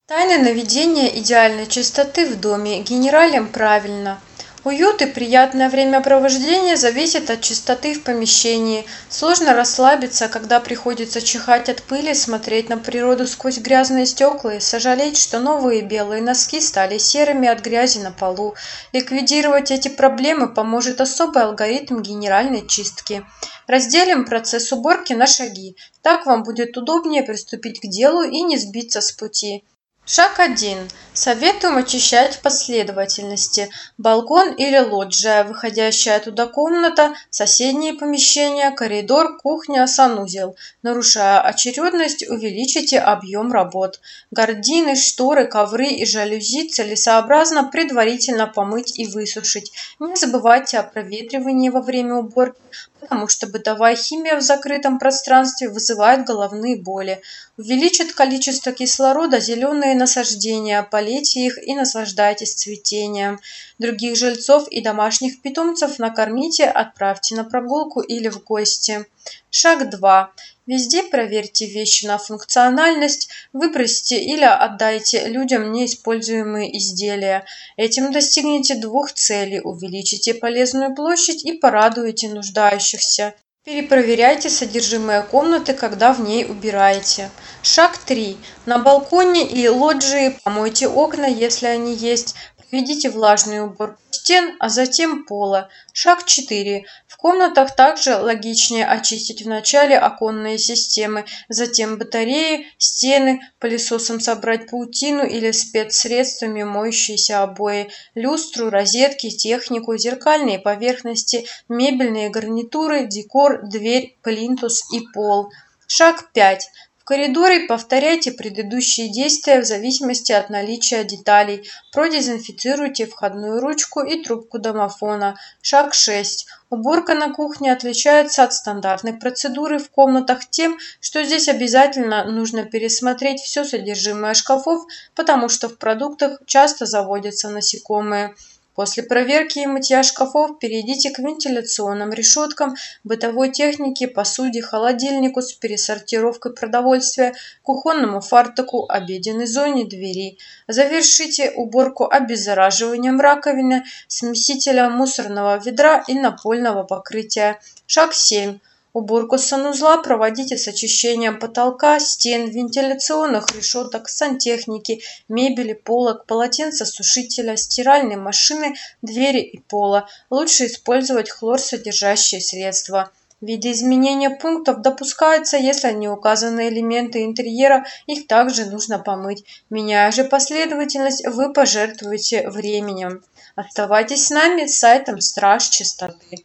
Тайны наведения идеальной чистоты в доме генералем правильно. Уют и приятное времяпровождение зависят от чистоты в помещении. Сложно расслабиться, когда приходится чихать от пыли, смотреть на природу сквозь грязные стекла и сожалеть, что новые белые носки стали серыми от грязи на полу. Ликвидировать эти проблемы поможет особый алгоритм генеральной чистки. Разделим процесс уборки на шаги. Так вам будет удобнее приступить к делу и не сбиться с пути. Шаг 1. Советуем очищать в последовательности. Балкон или лоджия, выходящая туда комната, соседние помещения, коридор, кухня, санузел. Нарушая очередность, увеличите объем работ. Гардины, шторы, ковры и жалюзи целесообразно предварительно помыть и высушить. Не забывайте о проветривании во время уборки, потому что бытовая химия в закрытом пространстве вызывает головные боли. Увеличит количество кислорода зеленые насаждения, полейте их и наслаждайтесь цветением. Других жильцов и домашних питомцев накормите, отправьте на прогулку или в гости. Шаг 2. Везде проверьте вещи на функциональность, выбросьте или отдайте людям неиспользуемые изделия. Этим достигнете двух целей: увеличите полезную площадь и порадуете нуждающихся. Перепроверяйте содержимое комнаты, когда в ней убираете. Шаг 3. На балконе и лоджии помойте окна, если они есть. Проведите влажную уборку стен, а затем пола. Шаг 4. В комнатах также логичнее очистить вначале оконные системы, затем батареи, стены, пылесосом собрать паутину или спецсредствами моющиеся обои, люстру, розетки, технику, зеркальные поверхности, мебельные гарнитуры, декор, дверь, плинтус и пол. Шаг 5. В коридоре повторяйте предыдущие действия в зависимости от наличия деталей. Продезинфицируйте входную ручку и трубку домофона. Шаг 6. Уборка на кухне отличается от стандартной процедуры в комнатах тем, что здесь обязательно нужно пересмотреть все содержимое шкафов, потому что в продуктах часто заводятся насекомые. После проверки и мытья шкафов перейдите к вентиляционным решеткам, бытовой технике, посуде, холодильнику с пересортировкой продовольствия, кухонному фартуку, обеденной зоне, двери. Завершите уборку обеззараживанием раковины, смесителя, мусорного ведра и напольного покрытия. Шаг 7. Уборку санузла проводите с очищением потолка, стен, вентиляционных решеток, сантехники, мебели, полок, полотенцесушителя, стиральной машины, двери и пола. Лучше использовать хлорсодержащие средства. Видоизменения пунктов допускаются, если не указаны элементы интерьера, их также нужно помыть. Меняя же последовательность, вы пожертвуете временем. Оставайтесь с нами с сайтом Страж Чистоты.